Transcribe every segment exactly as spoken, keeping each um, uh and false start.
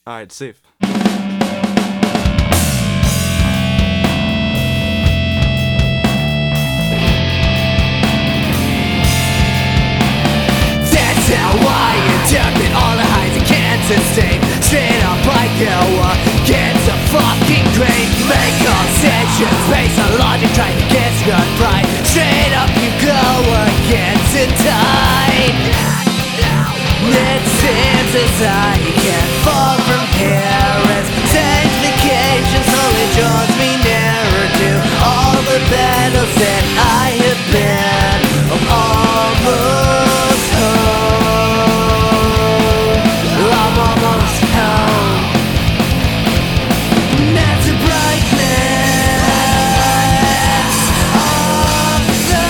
Alright, safe. That's how I interpret all the highs I can't sustain. Straight up like hell against a fucking grain. Make concessions based on logic, trying to get not right. Straight up you go against the tide. It seems as I can't fall from here, as sanctification slowly draws me nearer to all the battles that I have been. I'm almost home. I'm almost home. And that's the brightness of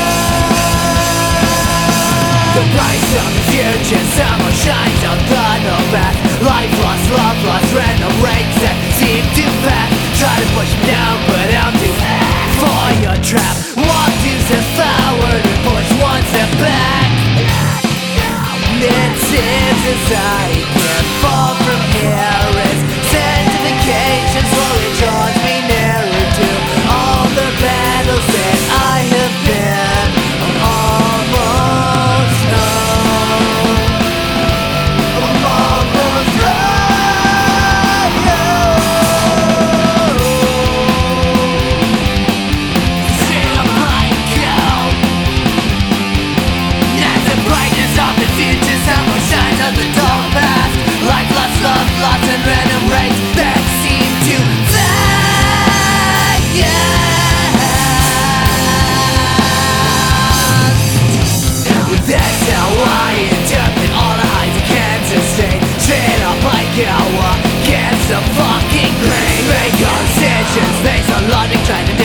the The price of the future, summer shines on the no back. Life lost, love lost, random rates that seem too fast. Try to push me down, but I'm too fast for your trap. Walk two steps forward and push one step back. It seems as I can't fall from here, as sanctification slowly draws me nearer to all the battles that I have been. I'm almost home. I'm almost home. Still I might go. As the brightness of the future somehow shines on the dull past. Life lost, love lost, and random rates that seem to fade. That's how I interpret all the highs I can't sustain. Straight up like hell against the fucking grain. Make decisions based on logic, trying to